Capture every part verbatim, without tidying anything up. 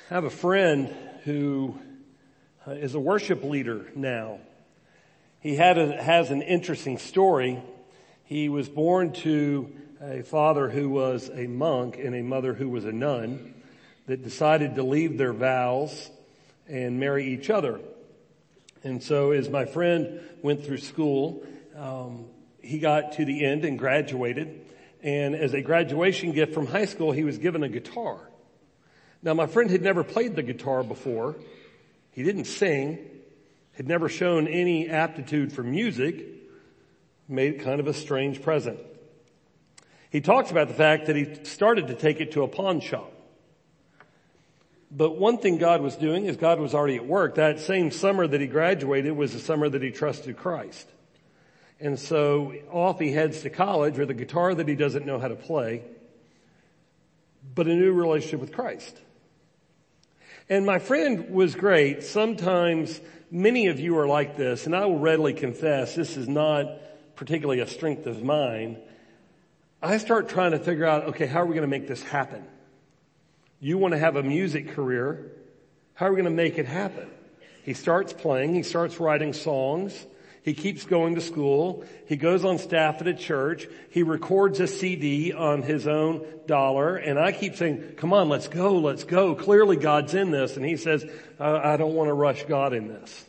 I have a friend who uh, is a worship leader now. He had a, has an interesting story. He was born to a father who was a monk and a mother who was a nun that decided to leave their vows and marry each other. And so as my friend went through school, um, he got to the end and graduated. And as a graduation gift from high school, he was given a guitar. Now, my friend had never played the guitar before. He didn't sing, had never shown any aptitude for music, made it kind of a strange present. He talks about the fact that he started to take it to a pawn shop. But one thing God was doing is God was already at work. That same summer that he graduated was the summer that he trusted Christ. And so off he heads to college with a guitar that he doesn't know how to play, but a new relationship with Christ. And my friend was great. Sometimes many of you are like this, and I will readily confess this is not particularly a strength of mine. I start trying to figure out, okay, how are we going to make this happen? You want to have a music career. How are we going to make it happen? He starts playing. He starts writing songs. He keeps going to school. He goes on staff at a church. He records a C D on his own dollar. And I keep saying, come on, let's go, let's go. Clearly God's in this. And he says, I, I don't want to rush God in this.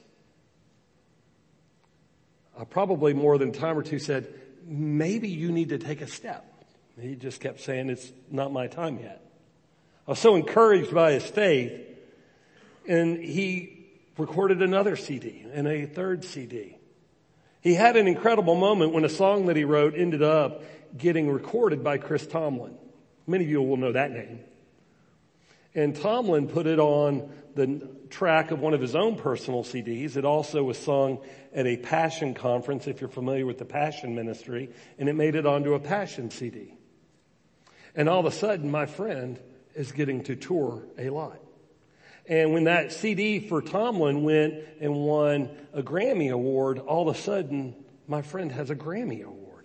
I probably more than a time or two said, maybe you need to take a step. He just kept saying, it's not my time yet. I was so encouraged by his faith. And he recorded another C D and a third C D. He had an incredible moment when a song that he wrote ended up getting recorded by Chris Tomlin. Many of you will know that name. And Tomlin put it on the track of one of his own personal C Ds. It also was sung at a Passion conference, if you're familiar with the Passion ministry, and it made it onto a Passion C D. And all of a sudden, my friend is getting to tour a lot. And when that C D for Tomlin went and won a Grammy Award, all of a sudden, my friend has a Grammy Award.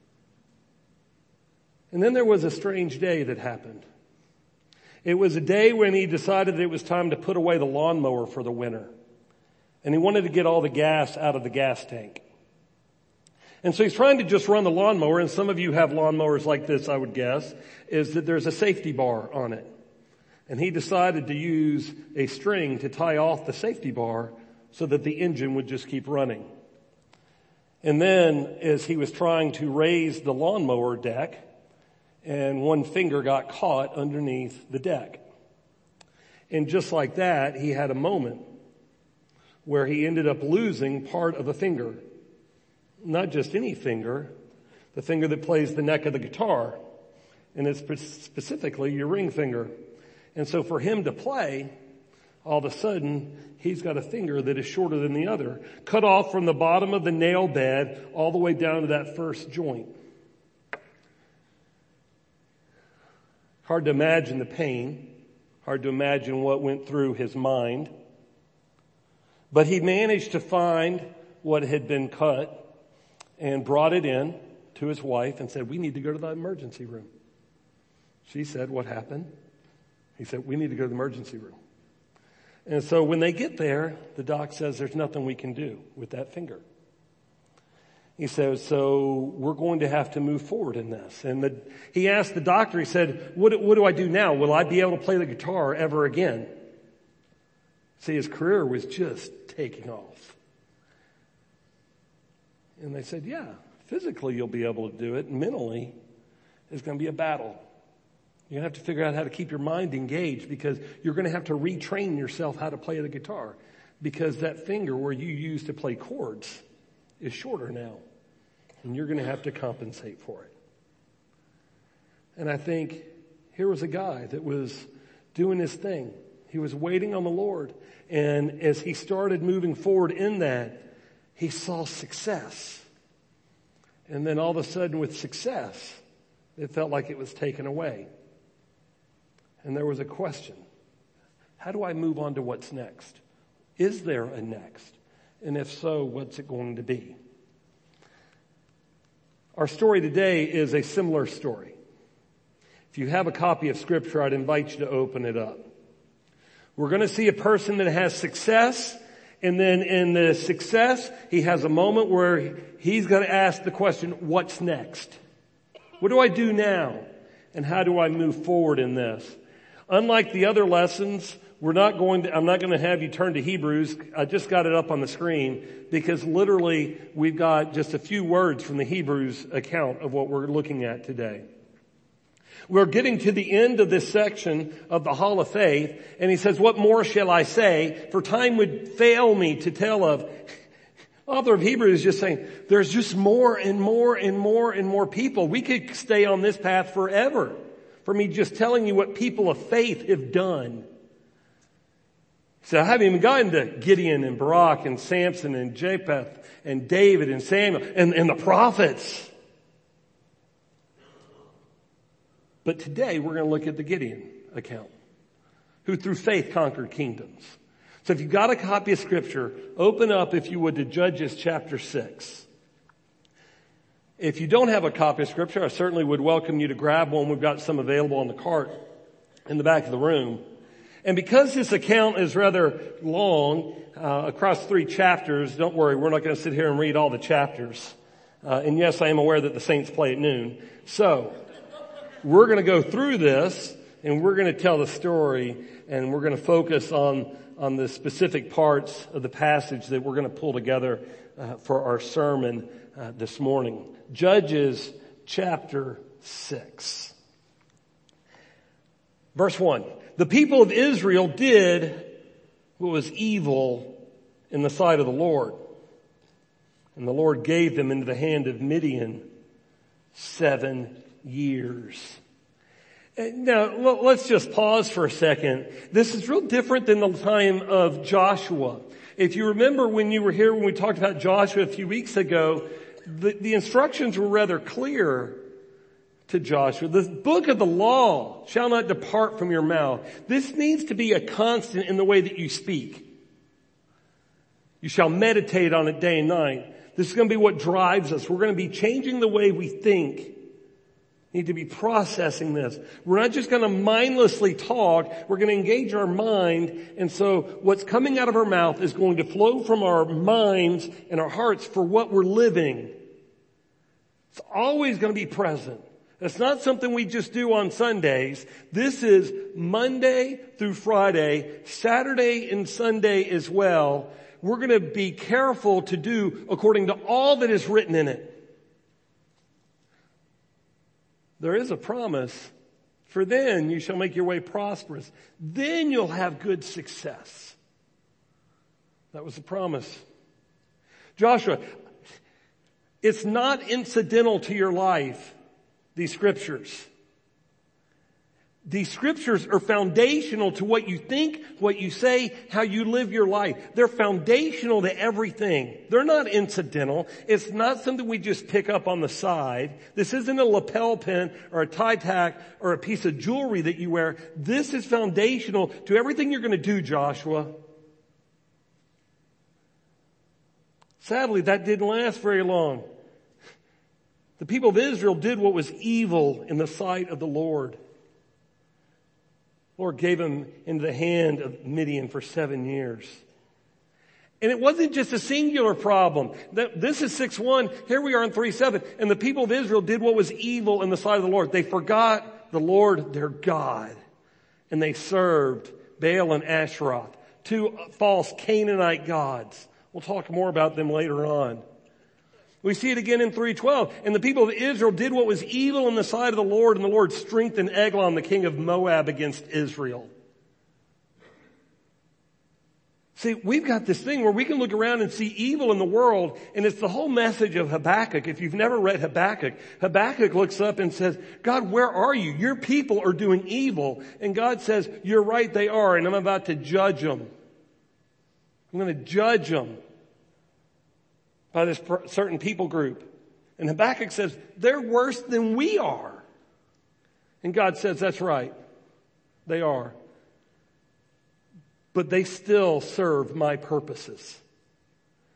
And then there was a strange day that happened. It was a day when he decided it was time to put away the lawnmower for the winter. And he wanted to get all the gas out of the gas tank. And so he's trying to just run the lawnmower, and some of you have lawnmowers like this, I would guess, is that there's a safety bar on it. And he decided to use a string to tie off the safety bar so that the engine would just keep running. And then as he was trying to raise the lawnmower deck, and one finger got caught underneath the deck. And just like that, he had a moment where he ended up losing part of a finger. Not just any finger, the finger that plays the neck of the guitar. And it's specifically your ring finger. And so for him to play, all of a sudden, he's got a finger that is shorter than the other, cut off from the bottom of the nail bed all the way down to that first joint. Hard to imagine the pain, hard to imagine what went through his mind. But he managed to find what had been cut and brought it in to his wife and said, we need to go to the emergency room. She said, what happened? He said, we need to go to the emergency room. And so when they get there, the doc says there's nothing we can do with that finger. He says, so we're going to have to move forward in this. And the, he asked the doctor, he said, what, what do I do now? Will I be able to play the guitar ever again? See, his career was just taking off. And they said, yeah, physically you'll be able to do it. Mentally, it's going to be a battle. You're going to have to figure out how to keep your mind engaged because you're going to have to retrain yourself how to play the guitar because that finger where you use to play chords is shorter now and you're going to have to compensate for it. And I think here was a guy that was doing his thing. He was waiting on the Lord. And as he started moving forward in that, he saw success. And then all of a sudden with success, it felt like it was taken away. And there was a question. How do I move on to what's next? Is there a next? And if so, what's it going to be? Our story today is a similar story. If you have a copy of Scripture, I'd invite you to open it up. We're going to see a person that has success, and then in the success, he has a moment where he's going to ask the question, what's next? What do I do now? And how do I move forward in this? Unlike the other lessons, we're not going to, I'm not going to have you turn to Hebrews. I just got it up on the screen because literally we've got just a few words from the Hebrews account of what we're looking at today. We're getting to the end of this section of the Hall of Faith, and he says, what more shall I say? For time would fail me to tell of. Author of Hebrews is just saying, there's just more and more and more and more people. We could stay on this path forever. For me just telling you what people of faith have done. So I haven't even gotten to Gideon and Barak and Samson and Japheth and David and Samuel and, and the prophets. But today we're going to look at the Gideon account, who through faith conquered kingdoms. So if you've got a copy of Scripture, open up, if you would, to Judges chapter six. If you don't have a copy of Scripture, I certainly would welcome you to grab one. We've got some available on the cart in the back of the room. And because this account is rather long, uh, across three chapters, don't worry, we're not going to sit here and read all the chapters. Uh, and yes, I am aware that the Saints play at noon. So we're going to go through this, and we're going to tell the story, and we're going to focus on on the specific parts of the passage that we're going to pull together uh, for our sermon uh, this morning. Judges chapter six. Verse one. The people of Israel did what was evil in the sight of the Lord. And the Lord gave them into the hand of Midian seven years. Now, let's just pause for a second. This is real different than the time of Joshua. If you remember when you were here when we talked about Joshua a few weeks ago, the, the instructions were rather clear to Joshua. The book of the law shall not depart from your mouth. This needs to be a constant in the way that you speak. You shall meditate on it day and night. This is going to be what drives us. We're going to be changing the way we think. Need to be processing this. We're not just going to mindlessly talk. We're going to engage our mind. And so what's coming out of our mouth is going to flow from our minds and our hearts for what we're living. It's always going to be present. It's not something we just do on Sundays. This is Monday through Friday, Saturday and Sunday as well. We're going to be careful to do according to all that is written in it. There is a promise, for then you shall make your way prosperous. Then you'll have good success. That was the promise. Joshua, it's not incidental to your life, these scriptures. These scriptures are foundational to what you think, what you say, how you live your life. They're foundational to everything. They're not incidental. It's not something we just pick up on the side. This isn't a lapel pin or a tie tack or a piece of jewelry that you wear. This is foundational to everything you're going to do, Joshua. Sadly, that didn't last very long. The people of Israel did what was evil in the sight of the Lord. Lord gave him into the hand of Midian for seven years. And it wasn't just a singular problem. This is six one. Here we are in three seven. And the people of Israel did what was evil in the sight of the Lord. They forgot the Lord their God. And they served Baal and Asheroth, two false Canaanite gods. We'll talk more about them later on. We see it again in three twelve. And the people of Israel did what was evil in the sight of the Lord, and the Lord strengthened Eglon, the king of Moab, against Israel. See, we've got this thing where we can look around and see evil in the world, and it's the whole message of Habakkuk. If you've never read Habakkuk, Habakkuk looks up and says, God, where are you? Your people are doing evil. And God says, you're right, they are, and I'm about to judge them. I'm going to judge them by this certain people group. And Habakkuk says, they're worse than we are. And God says, that's right. They are. But they still serve my purposes.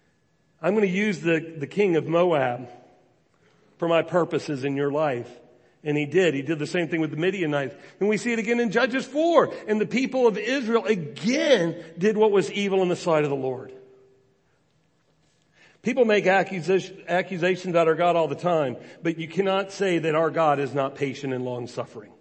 I'm going to use the, the king of Moab for my purposes in your life. And he did. He did the same thing with the Midianites. And we see it again in Judges four. And the people of Israel again did what was evil in the sight of the Lord. People make accusation, accusations about our God all the time, but you cannot say that our God is not patient and long-suffering.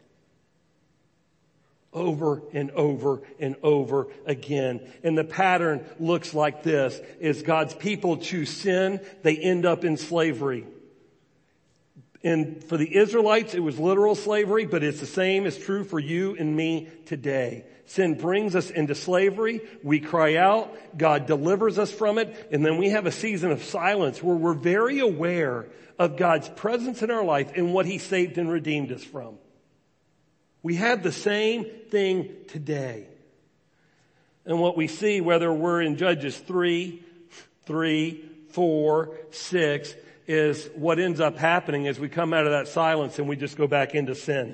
Over and over and over again. And the pattern looks like this. Is God's people choose sin, they end up in slavery. And for the Israelites, it was literal slavery, but it's the same is true for you and me today. Sin brings us into slavery. We cry out. God delivers us from it. And then we have a season of silence where we're very aware of God's presence in our life and what he saved and redeemed us from. We have the same thing today. And what we see, whether we're in Judges three, three, four, six, is what ends up happening is we come out of that silence and we just go back into sin.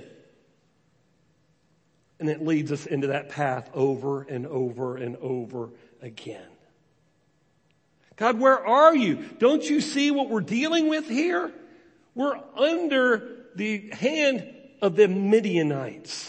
And it leads us into that path over and over and over again. God, where are you? Don't you see what we're dealing with here? We're under the hand of the Midianites.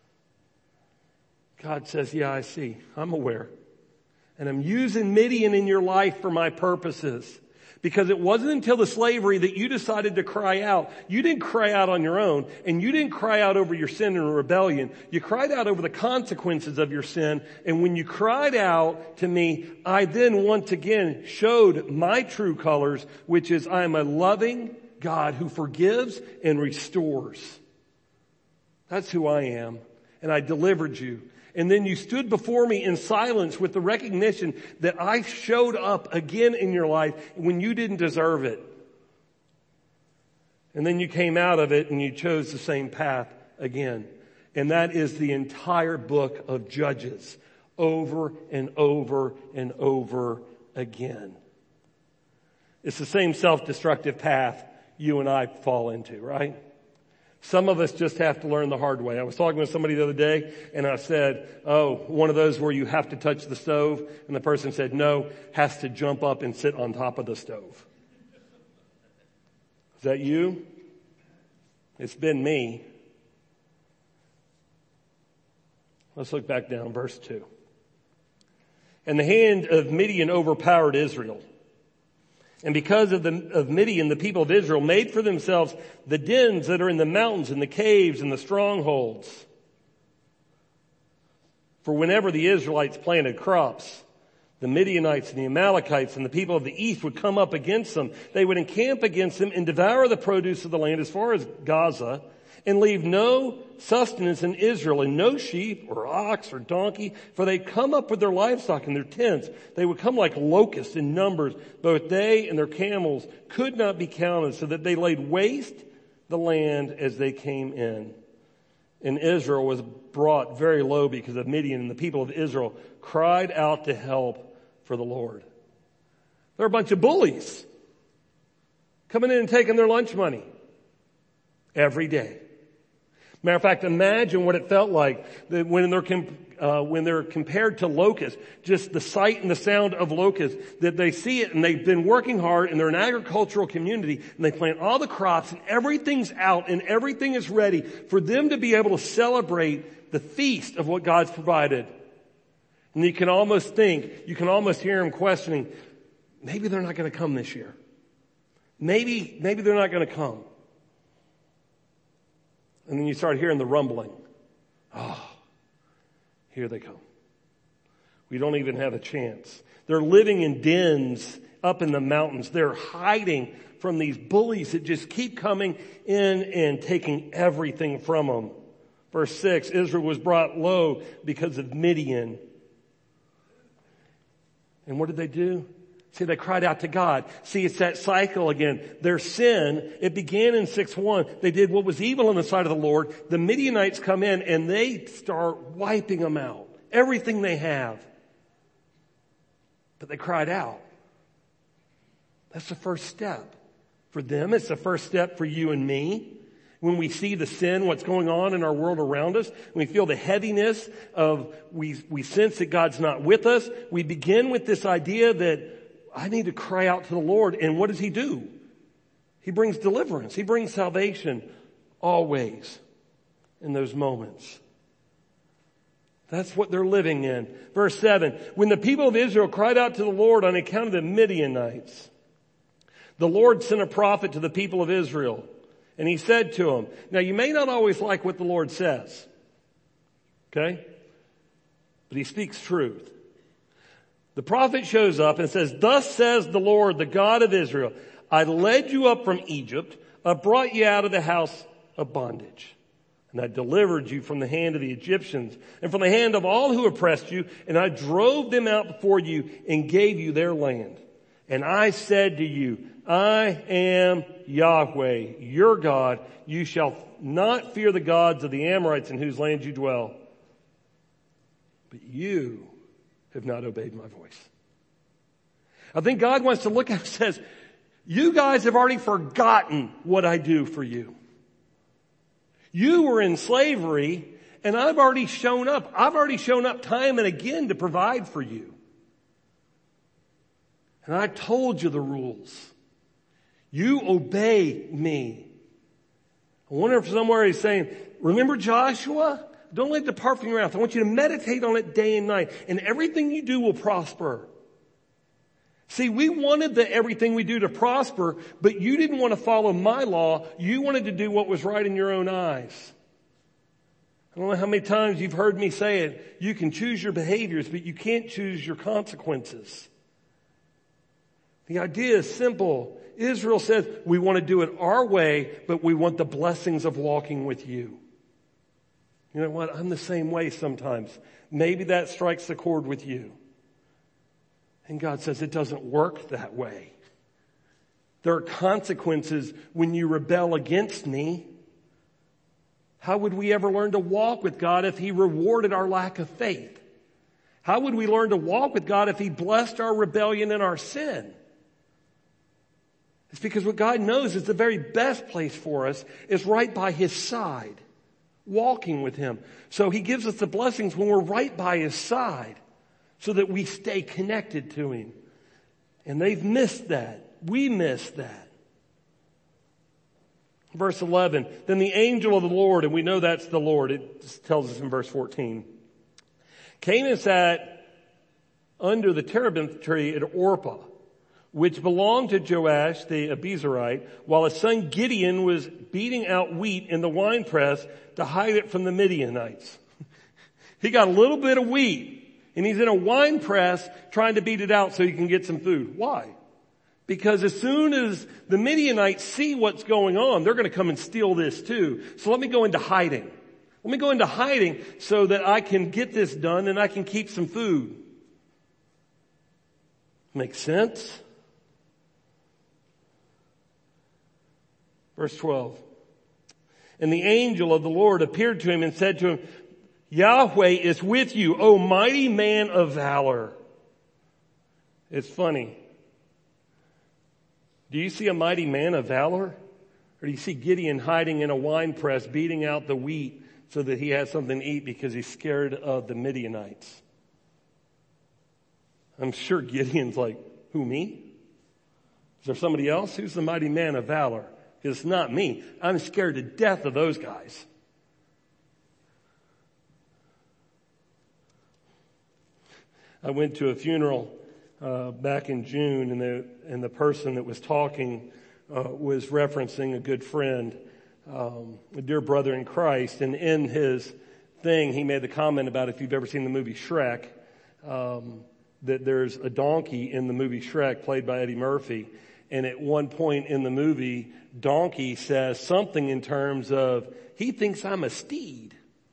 God says, yeah, I see. I'm aware. And I'm using Midian in your life for my purposes. Because it wasn't until the slavery that you decided to cry out. You didn't cry out on your own, and you didn't cry out over your sin and rebellion. You cried out over the consequences of your sin, and when you cried out to me, I then once again showed my true colors, which is I am a loving God who forgives and restores. That's who I am, and I delivered you. And then you stood before me in silence with the recognition that I showed up again in your life when you didn't deserve it. And then you came out of it and you chose the same path again. And that is the entire book of Judges, over and over and over again. It's the same self-destructive path you and I fall into, right? Some of us just have to learn the hard way. I was talking with somebody the other day and I said, oh, one of those where you have to touch the stove. And the person said, no, has to jump up and sit on top of the stove. Is that you? It's been me. Let's look back down, verse two. And the hand of Midian overpowered Israel. And because of the of Midian, the people of Israel made for themselves the dens that are in the mountains and the caves and the strongholds. For whenever the Israelites planted crops, the Midianites and the Amalekites and the people of the east would come up against them. They would encamp against them and devour the produce of the land as far as Gaza, and leave no sustenance in Israel, and no sheep or ox or donkey, for they come up with their livestock in their tents. They would come like locusts in numbers. Both they and their camels could not be counted, so that they laid waste the land as they came in. And Israel was brought very low because of Midian, and the people of Israel cried out to help for the Lord. They're a bunch of bullies coming in and taking their lunch money every day. Matter of fact, imagine what it felt like that when they're com- uh, when they're compared to locusts, just the sight and the sound of locusts, that they see it and they've been working hard and they're an agricultural community and they plant all the crops and everything's out and everything is ready for them to be able to celebrate the feast of what God's provided. And you can almost think, you can almost hear them questioning, maybe they're not going to come this year. Maybe, maybe they're not going to come. And then you start hearing the rumbling. Oh, here they come. We don't even have a chance. They're living in dens up in the mountains. They're hiding from these bullies that just keep coming in and taking everything from them. Verse six, Israel was brought low because of Midian. And what did they do? See, they cried out to God. See, it's that cycle again. Their sin, it began in six one. They did what was evil in the sight of the Lord. The Midianites come in and they start wiping them out. Everything they have. But they cried out. That's the first step. For them, it's the first step for you and me. When we see the sin, what's going on in our world around us, we feel the heaviness of, we, we sense that God's not with us. We begin with this idea that I need to cry out to the Lord. And what does He do? He brings deliverance. He brings salvation. always in those moments. That's what they're living in. Verse seven, when the people of Israel cried out to the Lord on account of the Midianites, the Lord sent a prophet to the people of Israel, and he said to them, now you may not always like what the Lord says, okay? But he speaks truth. The prophet shows up and says, thus says the Lord, the God of Israel, I led you up from Egypt, I brought you out of the house of bondage. And I delivered you from the hand of the Egyptians and from the hand of all who oppressed you. And I drove them out before you and gave you their land. And I said to you, I am Yahweh, your God. You shall not fear the gods of the Amorites in whose land you dwell. But you have not obeyed my voice. I think God wants to look at it and says, you guys have already forgotten what I do for you. You were in slavery, and I've already shown up. I've already shown up time and again to provide for you. And I told you the rules. You obey me. I wonder if somewhere he's saying, remember Joshua? Don't let it depart from your mouth. I want you to meditate on it day and night, and everything you do will prosper. See, we wanted the everything we do to prosper, but you didn't want to follow my law. You wanted to do what was right in your own eyes. I don't know how many times you've heard me say it. You can choose your behaviors, but you can't choose your consequences. The idea is simple. Israel says, we want to do it our way, but we want the blessings of walking with you. You know what? I'm the same way sometimes. Maybe that strikes the chord with you. And God says it doesn't work that way. There are consequences when you rebel against me. How would we ever learn to walk with God if He rewarded our lack of faith? How would we learn to walk with God if He blessed our rebellion and our sin? It's because what God knows is the very best place for us is right by His side, walking with Him. So He gives us the blessings when we're right by His side, so that we stay connected to Him. And they've missed that. We missed that. Verse eleven, then the angel of the Lord, and we know that's the Lord, it tells us in verse fourteen, came and sat under the terebinth tree at Orpah, which belonged to Joash the Abiezrite, while his son Gideon was beating out wheat in the winepress to hide it from the Midianites. He got a little bit of wheat, and he's in a wine press trying to beat it out so he can get some food. Why? Because as soon as the Midianites see what's going on, they're going to come and steal this too. So let me go into hiding. Let me go into hiding so that I can get this done and I can keep some food. Makes sense? Verse twelve. And the angel of the Lord appeared to him and said to him, Yahweh is with you, O mighty man of valor. It's funny. Do you see a mighty man of valor? Or do you see Gideon hiding in a wine press, beating out the wheat so that he has something to eat because he's scared of the Midianites? I'm sure Gideon's like, who, me? Is there somebody else? Who's the mighty man of valor? Because it's not me. I'm scared to death of those guys. I went to a funeral uh, back in June, and the and the person that was talking uh, was referencing a good friend, um, a dear brother in Christ. And in his thing, he made the comment about if you've ever seen the movie Shrek, um, that there's a donkey in the movie Shrek played by Eddie Murphy. And at one point in the movie, Donkey says something in terms of, he thinks I'm a steed.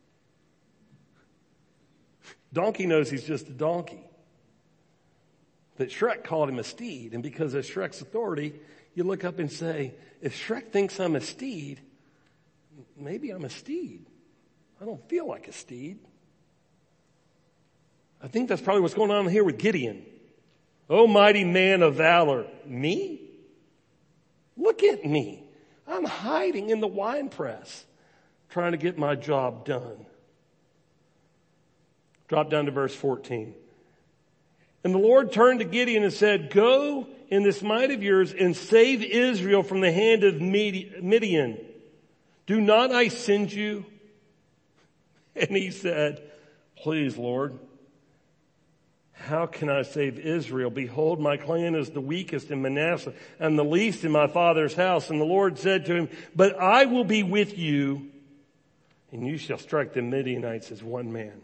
Donkey knows he's just a donkey. But Shrek called him a steed. And because of Shrek's authority, you look up and say, if Shrek thinks I'm a steed, maybe I'm a steed. I don't feel like a steed. I think that's probably what's going on here with Gideon. Oh, mighty man of valor. Me? Look at me. I'm hiding in the wine press, trying to get my job done. Drop down to verse fourteen. And the Lord turned to Gideon and said, go in this might of yours and save Israel from the hand of Midian. Do not I send you? And he said, please, Lord, how can I save Israel? Behold, my clan is the weakest in Manasseh and the least in my father's house. And the Lord said to him, but I will be with you, and you shall strike the Midianites as one man.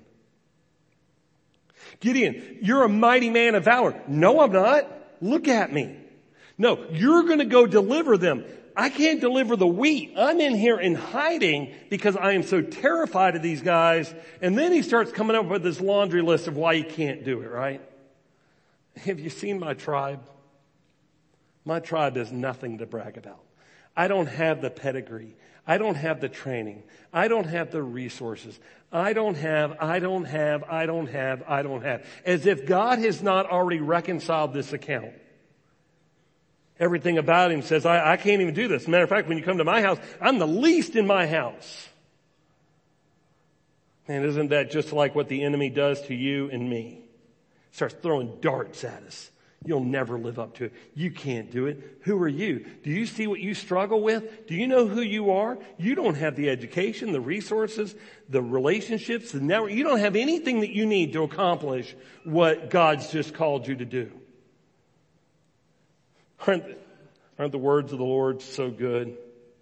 Gideon, you're a mighty man of valor. No, I'm not. Look at me. No, you're going to go deliver them. I can't deliver the wheat. I'm in here in hiding because I am so terrified of these guys. And then he starts coming up with this laundry list of why he can't do it, right? Have you seen my tribe? My tribe is nothing to brag about. I don't have the pedigree. I don't have the training. I don't have the resources. I don't have, I don't have, I don't have, I don't have. As if God has not already reconciled this account. Everything about him says, I, I can't even do this. As a matter of fact, when you come to my house, I'm the least in my house. Man, isn't that just like what the enemy does to you and me? Starts throwing darts at us. You'll never live up to it. You can't do it. Who are you? Do you see what you struggle with? Do you know who you are? You don't have the education, the resources, the relationships, the network. You don't have anything that you need to accomplish what God's just called you to do. Aren't, aren't the words of the Lord so good?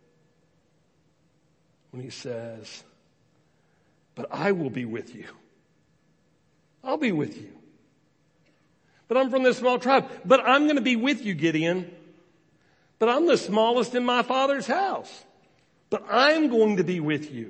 When he says, but I will be with you. I'll be with you. But I'm from this small tribe. But I'm going to be with you, Gideon. But I'm the smallest in my father's house. But I'm going to be with you.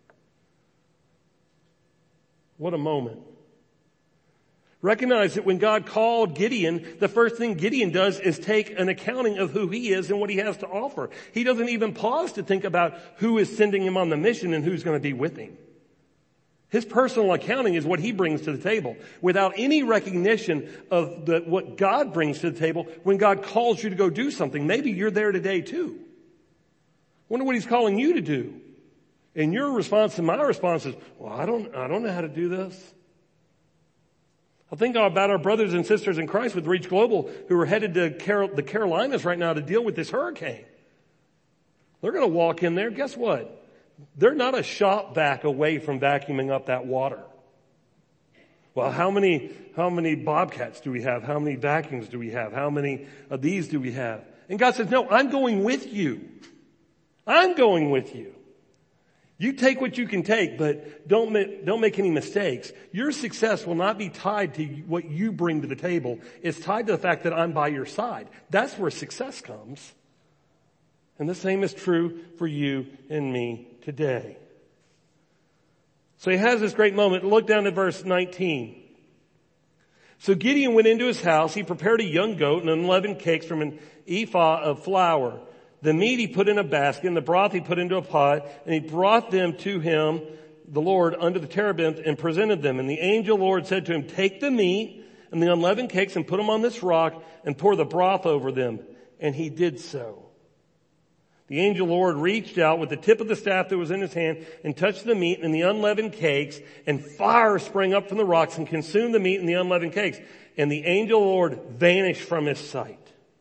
What a moment. Recognize that when God called Gideon, the first thing Gideon does is take an accounting of who he is and what he has to offer. He doesn't even pause to think about who is sending him on the mission and who's going to be with him. His personal accounting is what he brings to the table without any recognition of the, what God brings to the table when God calls you to go do something. Maybe you're there today too. Wonder what he's calling you to do. And your response and my response is, well, I don't, I don't know how to do this. I think about our brothers and sisters in Christ with Reach Global who are headed to Carol, the Carolinas right now to deal with this hurricane. They're going to walk in there. Guess what? They're not a shop vac away from vacuuming up that water. Well, how many, how many Bobcats do we have? How many vacuums do we have? How many of these do we have? And God says, no, I'm going with you. I'm going with you. You take what you can take, but don't make, don't make any mistakes. Your success will not be tied to what you bring to the table. It's tied to the fact that I'm by your side. That's where success comes. And the same is true for you and me today. So he has this great moment. Look down at verse nineteen. So Gideon went into his house. He prepared a young goat and unleavened cakes from an ephah of flour. The meat he put in a basket, and the broth he put into a pot, and he brought them to him, the Lord, under the terebinth, and presented them. And the angel Lord said to him, take the meat and the unleavened cakes and put them on this rock and pour the broth over them. And he did so. The angel Lord reached out with the tip of the staff that was in his hand and touched the meat and the unleavened cakes, and fire sprang up from the rocks and consumed the meat and the unleavened cakes. And the angel Lord vanished from his sight.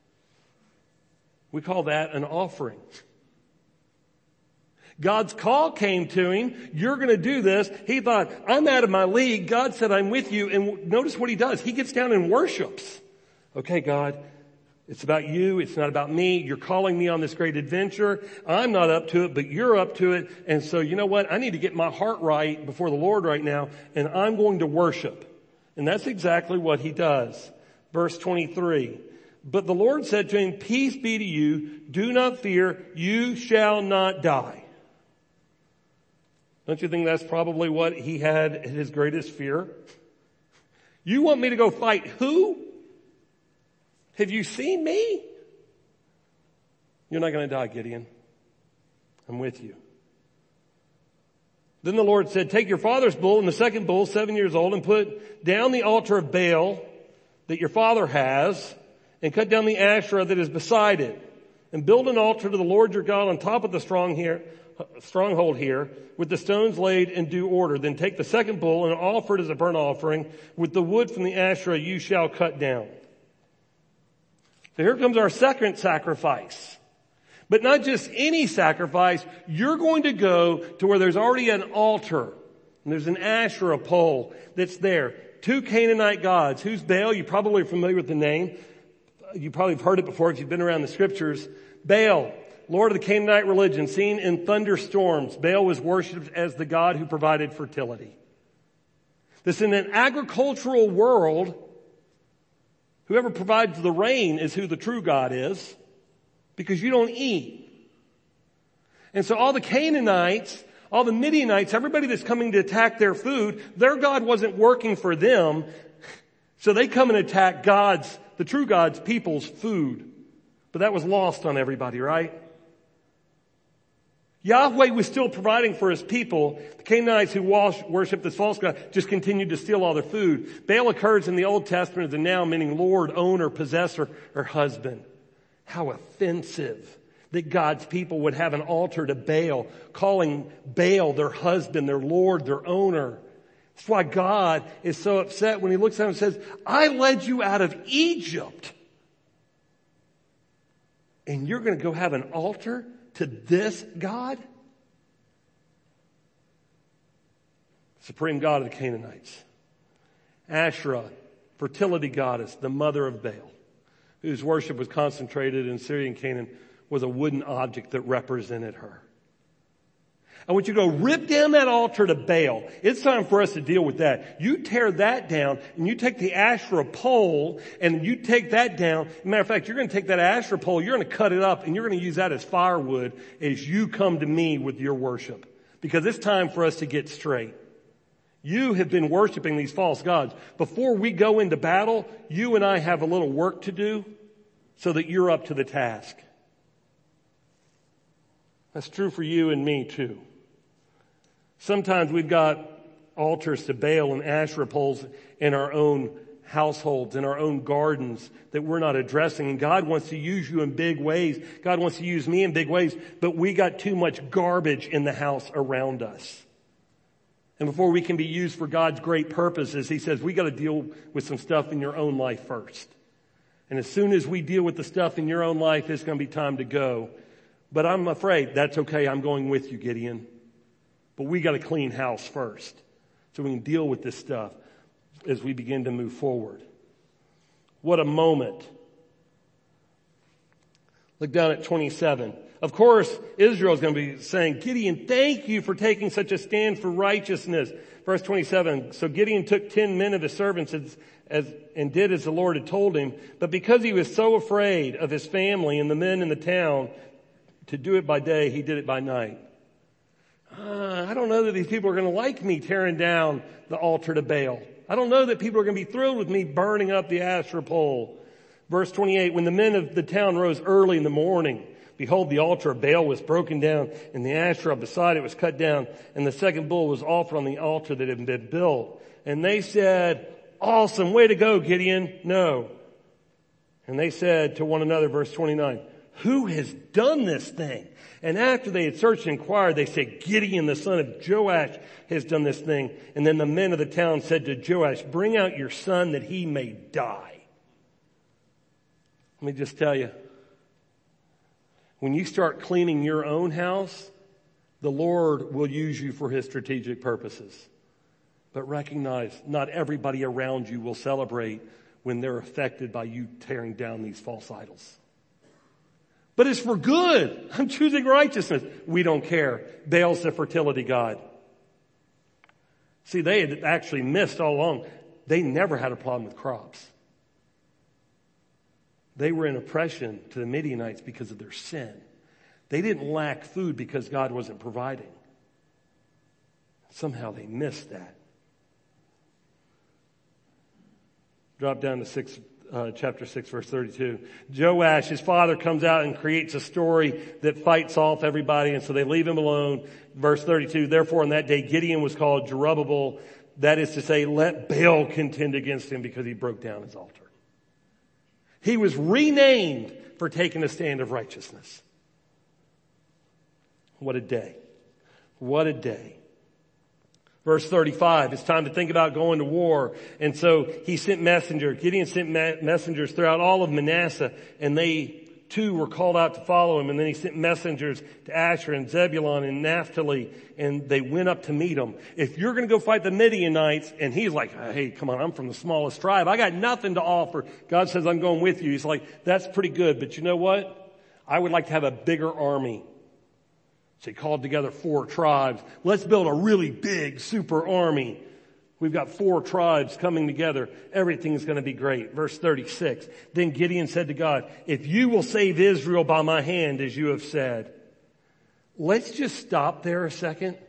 We call that an offering. God's call came to him. You're going to do this. He thought, I'm out of my league. God said, I'm with you. And notice what he does. He gets down and worships. Okay, God, it's about you. It's not about me. You're calling me on this great adventure. I'm not up to it, but you're up to it. And so you know what? I need to get my heart right before the Lord right now. And I'm going to worship. And that's exactly what he does. Verse twenty-three. But the Lord said to him, peace be to you. Do not fear. You shall not die. Don't you think that's probably what he had his greatest fear? You want me to go fight who? Have you seen me? You're not going to die, Gideon. I'm with you. Then the Lord said, take your father's bull and the second bull, seven years old, and put down the altar of Baal that your father has, and cut down the Asherah that is beside it, and build an altar to the Lord your God on top of the strong here, stronghold here, with the stones laid in due order. Then take the second bull and offer it as a burnt offering. With the wood from the Asherah you shall cut down. So here comes our second sacrifice. But not just any sacrifice. You're going to go to where there's already an altar. And there's an Asherah pole that's there. Two Canaanite gods. Who's Baal? You're probably familiar with the name. You probably have heard it before if you've been around the scriptures. Baal, Lord of the Canaanite religion, seen in thunderstorms. Baal was worshipped as the god who provided fertility. This in an agricultural world, whoever provides the rain is who the true God is, because you don't eat. And so all the Canaanites, all the Midianites, everybody that's coming to attack their food, their God wasn't working for them. So they come and attack God's, the true God's people's food. But that was lost on everybody, right? Yahweh was still providing for his people. The Canaanites who worshiped this false god just continued to steal all their food. Baal occurs in the Old Testament as a noun meaning Lord, owner, possessor, or husband. How offensive that God's people would have an altar to Baal, calling Baal their husband, their Lord, their owner. That's why God is so upset when he looks at them and says, I led you out of Egypt. And you're going to go have an altar to this God? Supreme God of the Canaanites. Asherah, fertility goddess, the mother of Baal, whose worship was concentrated in Syrian Canaan, was a wooden object that represented her. I want you to go rip down that altar to Baal. It's time for us to deal with that. You tear that down and you take the Asherah pole and you take that down. As a matter of fact, you're going to take that Asherah pole, you're going to cut it up and you're going to use that as firewood as you come to me with your worship. Because it's time for us to get straight. You have been worshiping these false gods. Before we go into battle, you and I have a little work to do so that you're up to the task. That's true for you and me too. Sometimes we've got altars to Baal and Asherah poles in our own households, in our own gardens that we're not addressing. And God wants to use you in big ways. God wants to use me in big ways, but we got too much garbage in the house around us. And before we can be used for God's great purposes, he says we got to deal with some stuff in your own life first. And as soon as we deal with the stuff in your own life, it's going to be time to go. But I'm afraid that's okay. I'm going with you, Gideon. But we got to clean house first so we can deal with this stuff as we begin to move forward. What a moment. Look down at twenty-seven. Of course, Israel is going to be saying, Gideon, thank you for taking such a stand for righteousness. Verse twenty-seven. So Gideon took ten men of his servants as, as, and did as the Lord had told him. But because he was so afraid of his family and the men in the town to do it by day, he did it by night. Uh, I don't know that these people are going to like me tearing down the altar to Baal. I don't know that people are going to be thrilled with me burning up the Asherah pole. Verse twenty-eight, when the men of the town rose early in the morning, behold, the altar of Baal was broken down, and the Asherah beside it was cut down, and the second bull was offered on the altar that had been built. And they said, awesome, way to go, Gideon. No. And they said to one another, verse twenty-nine, who has done this thing? And after they had searched and inquired, they said, Gideon, the son of Joash, has done this thing. And then the men of the town said to Joash, bring out your son that he may die. Let me just tell you, when you start cleaning your own house, the Lord will use you for his strategic purposes. But recognize, not everybody around you will celebrate when they're affected by you tearing down these false idols. But it's for good. I'm choosing righteousness. We don't care. Baal's the fertility god. See, they had actually missed all along. They never had a problem with crops. They were in oppression to the Midianites because of their sin. They didn't lack food because God wasn't providing. Somehow they missed that. Drop down to six, uh, chapter six, verse thirty-two. Joash, his father, comes out and creates a story that fights off everybody, and so they leave him alone. Verse thirty-two, therefore on that day Gideon was called Jerubbaal. That is to say, let Baal contend against him because he broke down his altar. He was renamed for taking a stand of righteousness. What a day. What a day. Verse thirty-five, it's time to think about going to war. And so he sent messengers. Gideon sent messengers throughout all of Manasseh, and they two were called out to follow him, and then he sent messengers to Asher and Zebulun and Naphtali, and they went up to meet him. If you're going to go fight the Midianites, and he's like, hey, come on, I'm from the smallest tribe. I got nothing to offer. God says, I'm going with you. He's like, that's pretty good, but you know what? I would like to have a bigger army. So he called together four tribes. Let's build a really big super army. We've got four tribes coming together. Everything's going to be great. Verse thirty-six. Then Gideon said to God, if you will save Israel by my hand, as you have said. Let's just stop there a second.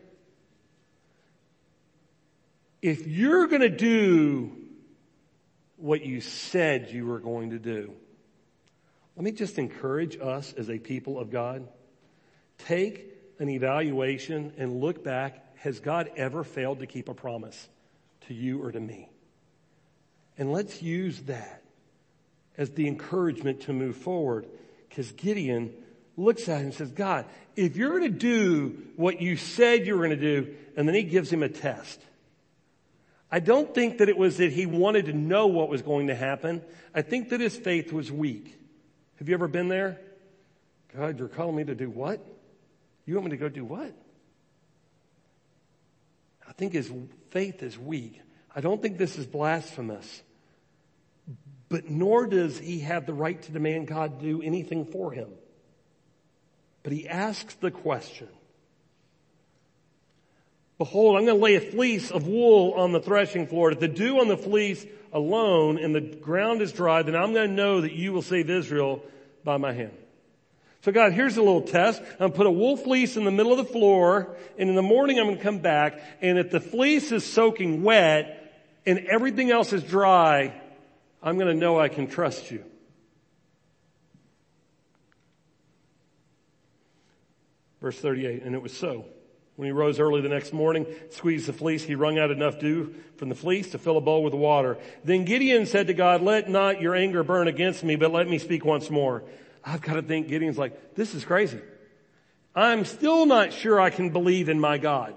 If you're going to do what you said you were going to do, let me just encourage us as a people of God. Take an evaluation and look back. Has God ever failed to keep a promise to you or to me? And let's use that as the encouragement to move forward, because Gideon looks at him and says, God, if you're going to do what you said you were going to do, and then he gives him a test. I don't think that it was that he wanted to know what was going to happen. I think that his faith was weak. Have you ever been there? God, you're calling me to do what? You want me to go do what? I think his faith is weak. I don't think this is blasphemous. But nor does he have the right to demand God do anything for him. But he asks the question. Behold, I'm going to lay a fleece of wool on the threshing floor. If the dew on the fleece alone and the ground is dry, then I'm going to know that you will save Israel by my hand. So God, here's a little test. I'm going to put a wool fleece in the middle of the floor, and in the morning I'm going to come back, and if the fleece is soaking wet and everything else is dry, I'm going to know I can trust you. Verse thirty-eight, and it was so. When he rose early the next morning, squeezed the fleece, he wrung out enough dew from the fleece to fill a bowl with water. Then Gideon said to God, let not your anger burn against me, but let me speak once more. I've got to think Gideon's like, this is crazy. I'm still not sure I can believe in my God.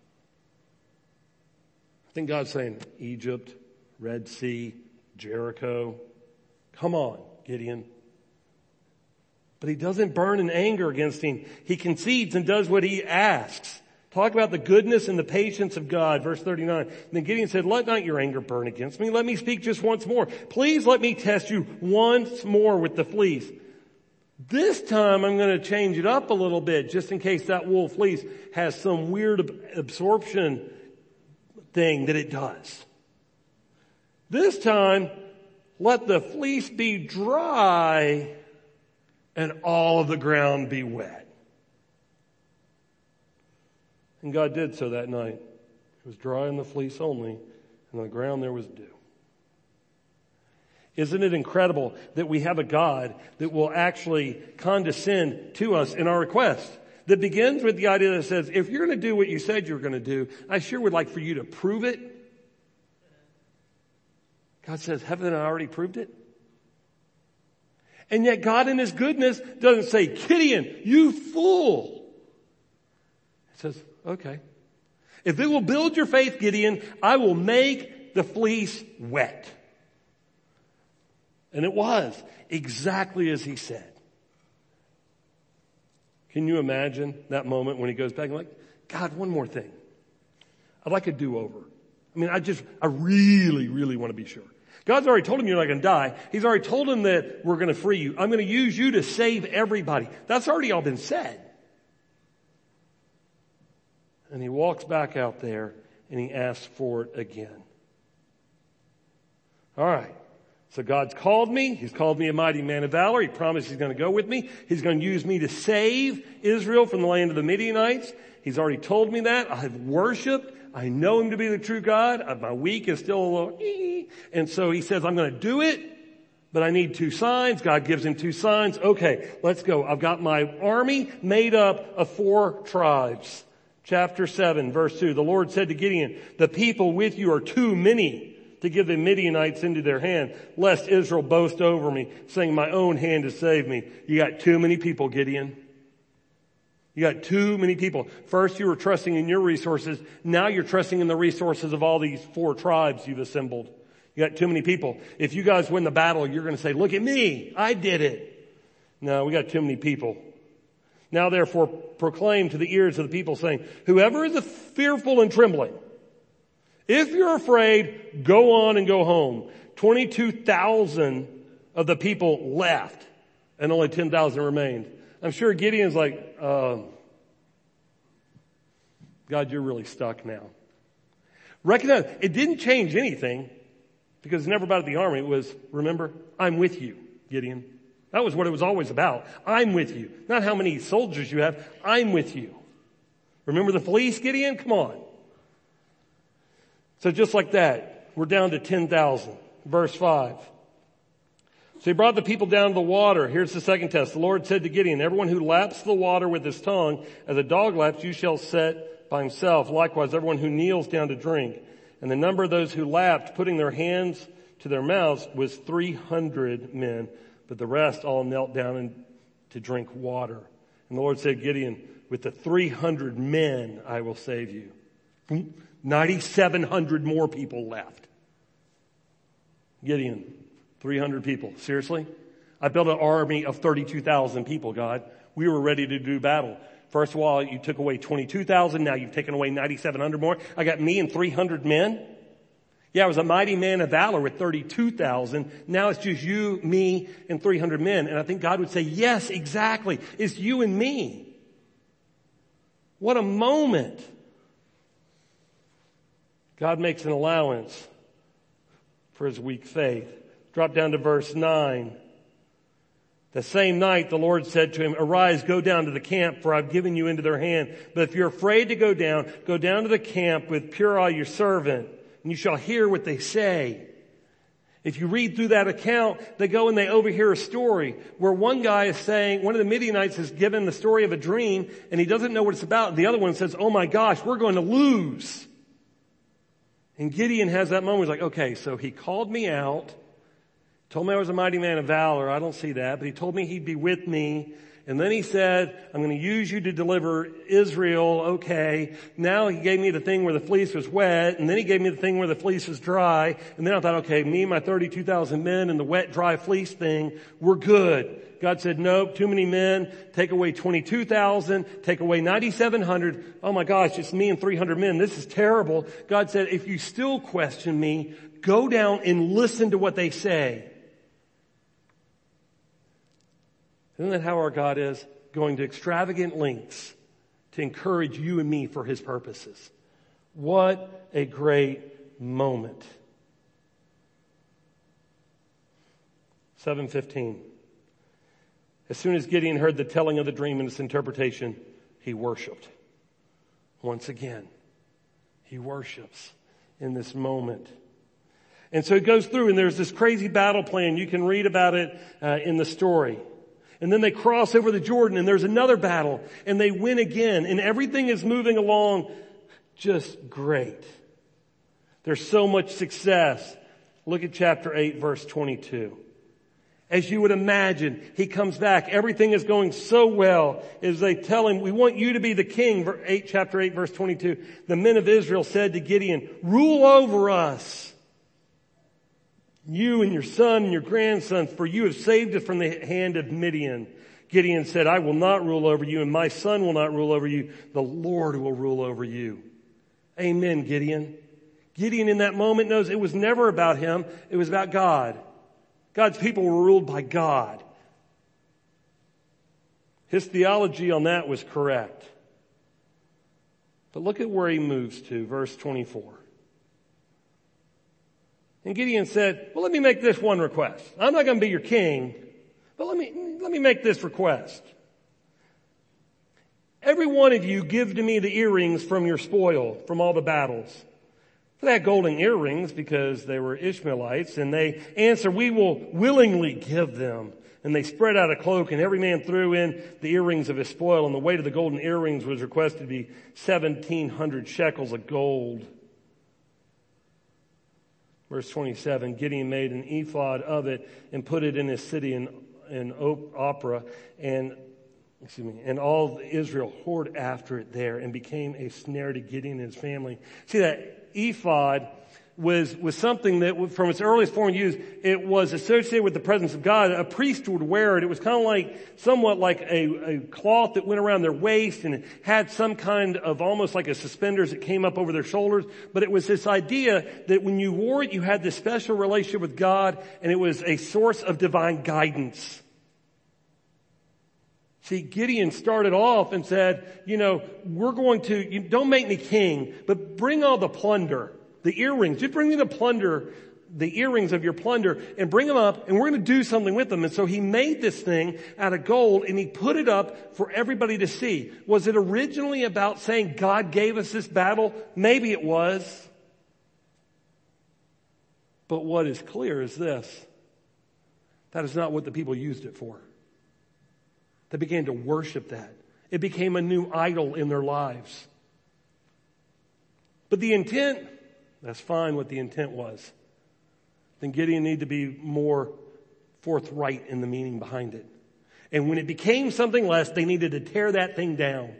I think God's saying, Egypt, Red Sea, Jericho. Come on, Gideon. But he doesn't burn in anger against him. He concedes and does what he asks. Talk about the goodness and the patience of God. Verse thirty-nine. And then Gideon said, let not your anger burn against me. Let me speak just once more. Please let me test you once more with the fleece. This time I'm going to change it up a little bit just in case that wool fleece has some weird absorption thing that it does. This time, let the fleece be dry and all of the ground be wet. And God did so that night. It was dry in the fleece only, and on the ground there was dew. Isn't it incredible that we have a God that will actually condescend to us in our request? That begins with the idea that says, if you're going to do what you said you were going to do, I sure would like for you to prove it. God says, haven't I already proved it? And yet God in his goodness doesn't say, Gideon, you fool. He says, okay. If it will build your faith, Gideon, I will make the fleece wet. And it was exactly as he said. Can you imagine that moment when he goes back and like, God, one more thing. I'd like a do-over. I mean, I just, I really, really want to be sure. God's already told him you're not going to die. He's already told him that we're going to free you. I'm going to use you to save everybody. That's already all been said. And he walks back out there and he asks for it again. All right. So God's called me. He's called me a mighty man of valor. He promised he's going to go with me. He's going to use me to save Israel from the land of the Midianites. He's already told me that. I've worshiped. I know him to be the true God. My week is still a little ee. And so he says, I'm going to do it, but I need two signs. God gives him two signs. Okay, let's go. I've got my army made up of four tribes. Chapter seven, verse two. The Lord said to Gideon, the people with you are too many to give the Midianites into their hand, lest Israel boast over me, saying, my own hand has saved me. You got too many people, Gideon. You got too many people. First you were trusting in your resources. Now you're trusting in the resources of all these four tribes you've assembled. You got too many people. If you guys win the battle, you're going to say, look at me. I did it. No, we got too many people. Now therefore proclaim to the ears of the people, saying, whoever is fearful and trembling, if you're afraid, go on and go home. twenty-two thousand of the people left and only ten thousand remained. I'm sure Gideon's like, uh, God, you're really stuck now. Recognize it didn't change anything because it's never about the army. It was, remember, I'm with you, Gideon. That was what it was always about. I'm with you. Not how many soldiers you have. I'm with you. Remember the fleece, Gideon? Come on. So just like that, we're down to ten thousand. Verse five. So he brought the people down to the water. Here's the second test. The Lord said to Gideon, everyone who laps the water with his tongue, as a dog laps, you shall set by himself. Likewise, everyone who kneels down to drink. And the number of those who lapped, putting their hands to their mouths, was three hundred men. But the rest all knelt down and to drink water. And the Lord said, Gideon, with the three hundred men I will save you. ninety-seven hundred more people left. Gideon, three hundred people. Seriously? I built an army of thirty-two thousand people, God. We were ready to do battle. First of all, you took away twenty-two thousand. Now you've taken away ninety-seven hundred more. I got me and three hundred men. Yeah, I was a mighty man of valor with thirty-two thousand. Now it's just you, me, and three hundred men. And I think God would say, yes, exactly. It's you and me. What a moment. God makes an allowance for his weak faith. Drop down to verse nine. The same night the Lord said to him, arise, go down to the camp, for I've given you into their hand. But if you're afraid to go down, go down to the camp with Purah your servant, and you shall hear what they say. If you read through that account, they go and they overhear a story where one guy is saying, one of the Midianites is given the story of a dream, and he doesn't know what it's about. And the other one says, oh my gosh, we're going to lose. And Gideon has that moment. He's like, okay, so he called me out, told me I was a mighty man of valor. I don't see that, but he told me he'd be with me. And then he said, I'm going to use you to deliver Israel. Okay. Now he gave me the thing where the fleece was wet. And then he gave me the thing where the fleece was dry. And then I thought, okay, me and my thirty-two thousand men and the wet, dry fleece thing, we're good. God said, nope, too many men. Take away twenty-two thousand. Take away ninety-seven hundred. Oh my gosh, it's me and three hundred men. This is terrible. God said, if you still question me, go down and listen to what they say. Isn't that how our God is? Going to extravagant lengths to encourage you and me for his purposes. What a great moment. seven fifteen. As soon as Gideon heard the telling of the dream and its interpretation, he worshiped. Once again, he worships in this moment. And so it goes through and there's this crazy battle plan. You can read about it uh, in the story. And then they cross over the Jordan and there's another battle and they win again and everything is moving along just great. There's so much success. Look at chapter eight, verse twenty-two. As you would imagine, he comes back. Everything is going so well as they tell him, we want you to be the king. eight, chapter eight, verse twenty-two. The men of Israel said to Gideon, rule over us. You and your son and your grandson, for you have saved us from the hand of Midian. Gideon said, I will not rule over you, and my son will not rule over you. The Lord will rule over you. Amen, Gideon. Gideon in that moment knows it was never about him. It was about God. God's people were ruled by God. His theology on that was correct. But look at where he moves to, verse twenty-four. And Gideon said, well, let me make this one request. I'm not going to be your king, but let me, let me make this request. Every one of you give to me the earrings from your spoil, from all the battles. They had golden earrings because they were Ishmaelites, and they answered, we will willingly give them. And they spread out a cloak, and every man threw in the earrings of his spoil, and the weight of the golden earrings was requested to be seventeen hundred shekels of gold. Verse twenty-seven, Gideon made an ephod of it and put it in his city in, in Ophrah, and excuse me, and all Israel whored after it there and became a snare to Gideon and his family. See, that ephod was, was something that from its earliest form use, it was associated with the presence of God. A priest would wear it. It was kind of like, somewhat like a, a cloth that went around their waist and it had some kind of almost like a suspenders that came up over their shoulders. But it was this idea that when you wore it, you had this special relationship with God and it was a source of divine guidance. See, Gideon started off and said, you know, we're going to, you don't make me king, but bring all the plunder. The earrings, just bring me the plunder, the earrings of your plunder and bring them up and we're going to do something with them. And so he made this thing out of gold and he put it up for everybody to see. Was it originally about saying God gave us this battle? Maybe it was. But what is clear is this. That is not what the people used it for. They began to worship that. It became a new idol in their lives. But the intent, that's fine what the intent was. Then Gideon needed to be more forthright in the meaning behind it. And when it became something less, they needed to tear that thing down.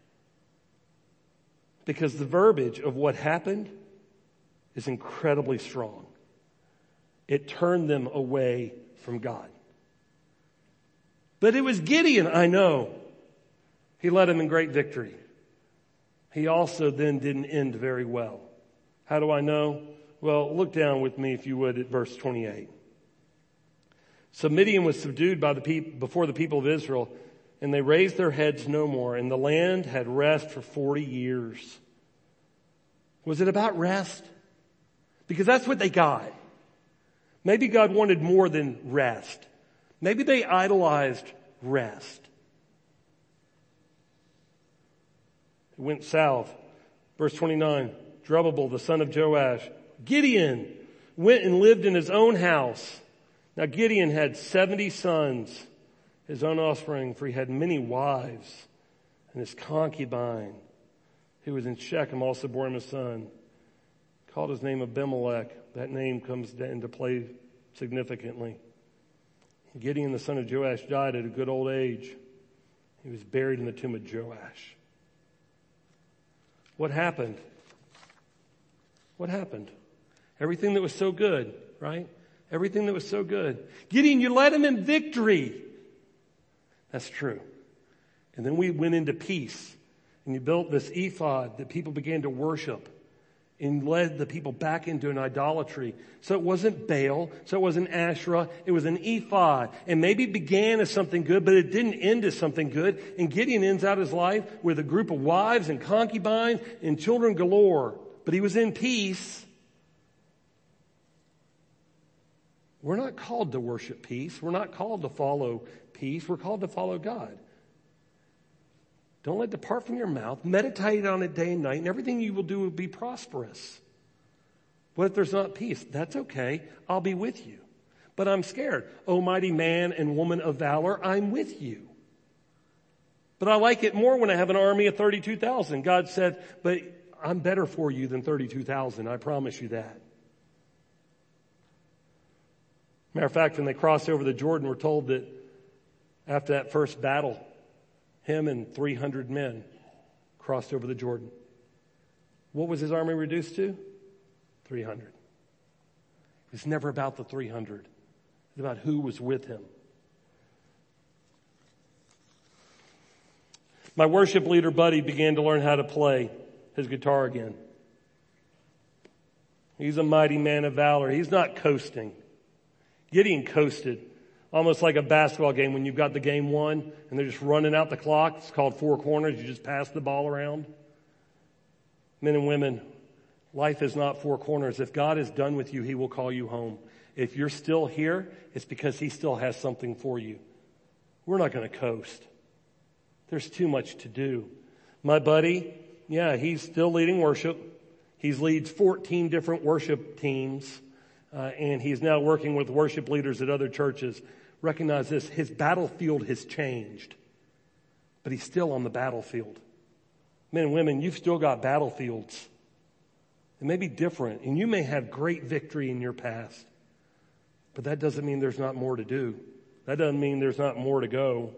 Because the verbiage of what happened is incredibly strong. It turned them away from God. But it was Gideon, I know. He led them in great victory. He also then didn't end very well. How do I know? Well, look down with me, if you would, at verse twenty-eight. So Midian was subdued by the peop- before the people of Israel, and they raised their heads no more, and the land had rest for forty years. Was it about rest? Because that's what they got. Maybe God wanted more than rest. Maybe they idolized rest. It went south. Verse twenty-nine. Zerubbabel, the son of Joash, Gideon, went and lived in his own house. Now Gideon had seventy sons, his own offspring, for he had many wives. And his concubine, who was in Shechem, also bore him a son. Called his name Abimelech. That name comes into play significantly. Gideon, the son of Joash, died at a good old age. He was buried in the tomb of Joash. What happened? What happened? Everything that was so good, right? Everything that was so good. Gideon, you led him in victory. That's true. And then we went into peace. And you built this ephod that people began to worship. And led the people back into an idolatry. So it wasn't Baal. So it wasn't Asherah. It was an ephod. And maybe it began as something good, but it didn't end as something good. And Gideon ends out his life with a group of wives and concubines and children galore. But he was in peace. We're not called to worship peace. We're not called to follow peace. We're called to follow God. Don't let it depart from your mouth. Meditate on it day and night, and everything you will do will be prosperous. What if there's not peace? That's okay. I'll be with you. But I'm scared. O mighty man and woman of valor, I'm with you. But I like it more when I have an army of thirty-two thousand. God said, but I'm better for you than thirty-two thousand. I promise you that. Matter of fact, when they crossed over the Jordan, we're told that after that first battle, him and three hundred men crossed over the Jordan. What was his army reduced to? three hundred. It's never about the three hundred. It's about who was with him. My worship leader buddy began to learn how to play his guitar again. He's a mighty man of valor. He's not coasting. Gideon coasted. Almost like a basketball game when you've got the game won and they're just running out the clock. It's called four corners. You just pass the ball around. Men and women, life is not four corners. If God is done with you, He will call you home. If you're still here, it's because He still has something for you. We're not going to coast. There's too much to do. My buddy, yeah, he's still leading worship. He leads fourteen different worship teams. Uh, and he's now working with worship leaders at other churches. Recognize this, his battlefield has changed. But he's still on the battlefield. Men and women, you've still got battlefields. It may be different, and you may have great victory in your past. But that doesn't mean there's not more to do. That doesn't mean there's not more to go.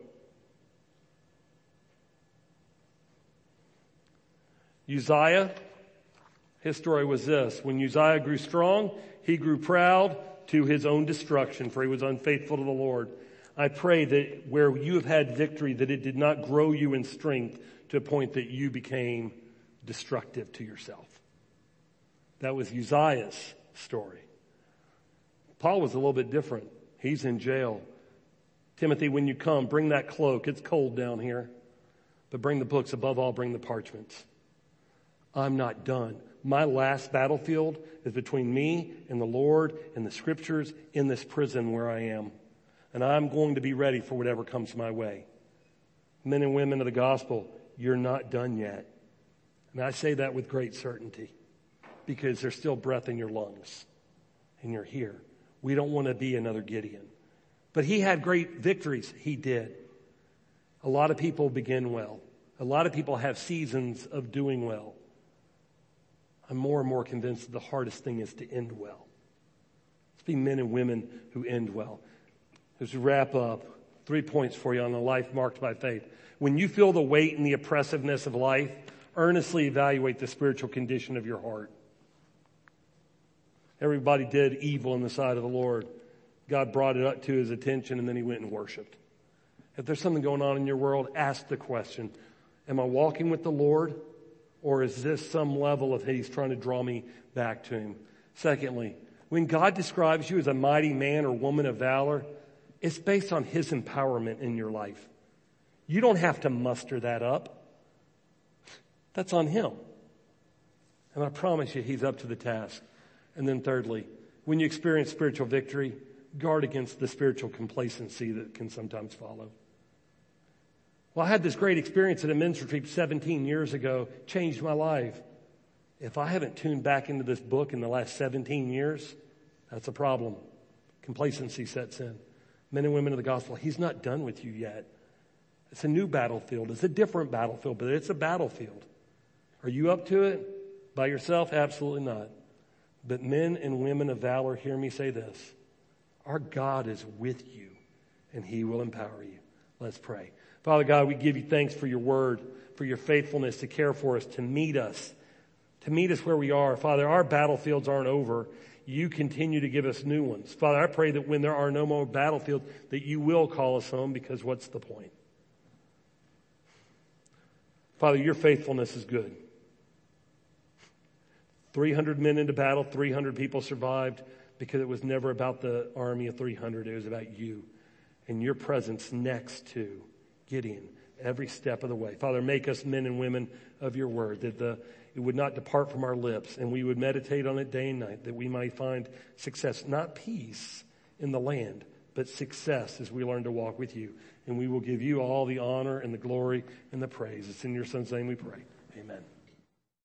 Uzziah His story was this. When Uzziah grew strong, he grew proud to his own destruction, for he was unfaithful to the Lord. I pray that where you have had victory, that it did not grow you in strength to a point that you became destructive to yourself. That was Uzziah's story. Paul was a little bit different. He's in jail. Timothy, when you come, bring that cloak. It's cold down here. But bring the books. Above all, bring the parchments. I'm not done. My last battlefield is between me and the Lord and the scriptures in this prison where I am. And I'm going to be ready for whatever comes my way. Men and women of the gospel, you're not done yet. And I say that with great certainty because there's still breath in your lungs and you're here. We don't want to be another Gideon. But he had great victories. He did. A lot of people begin well. A lot of people have seasons of doing well. I'm more and more convinced that the hardest thing is to end well. Let's be men and women who end well. As we wrap up, three points for you on a life marked by faith. When you feel the weight and the oppressiveness of life, earnestly evaluate the spiritual condition of your heart. Everybody did evil in the sight of the Lord. God brought it up to his attention and then he went and worshiped. If there's something going on in your world, ask the question, am I walking with the Lord? Or is this some level of he's trying to draw me back to him? Secondly, when God describes you as a mighty man or woman of valor, it's based on his empowerment in your life. You don't have to muster that up. That's on him. And I promise you, he's up to the task. And then thirdly, when you experience spiritual victory, guard against the spiritual complacency that can sometimes follow. Well, I had this great experience at a men's retreat seventeen years ago, changed my life. If I haven't tuned back into this book in the last seventeen years, that's a problem. Complacency sets in. Men and women of the gospel, he's not done with you yet. It's a new battlefield. It's a different battlefield, but it's a battlefield. Are you up to it by yourself? Absolutely not. But men and women of valor, hear me say this. Our God is with you, and he will empower you. Let's pray. Father God, we give you thanks for your word, for your faithfulness to care for us, to meet us, to meet us where we are. Father, our battlefields aren't over. You continue to give us new ones. Father, I pray that when there are no more battlefields, that you will call us home, because what's the point? Father, your faithfulness is good. three hundred men into battle, three hundred people survived, because it was never about the army of three hundred. It was about you and your presence next to Gideon every step of the way. Father, make us men and women of your word, that the, it would not depart from our lips, and we would meditate on it day and night, that we might find success, not peace in the land, but success as we learn to walk with you. And we will give you all the honor and the glory and the praise. It's in your son's name we pray. Amen.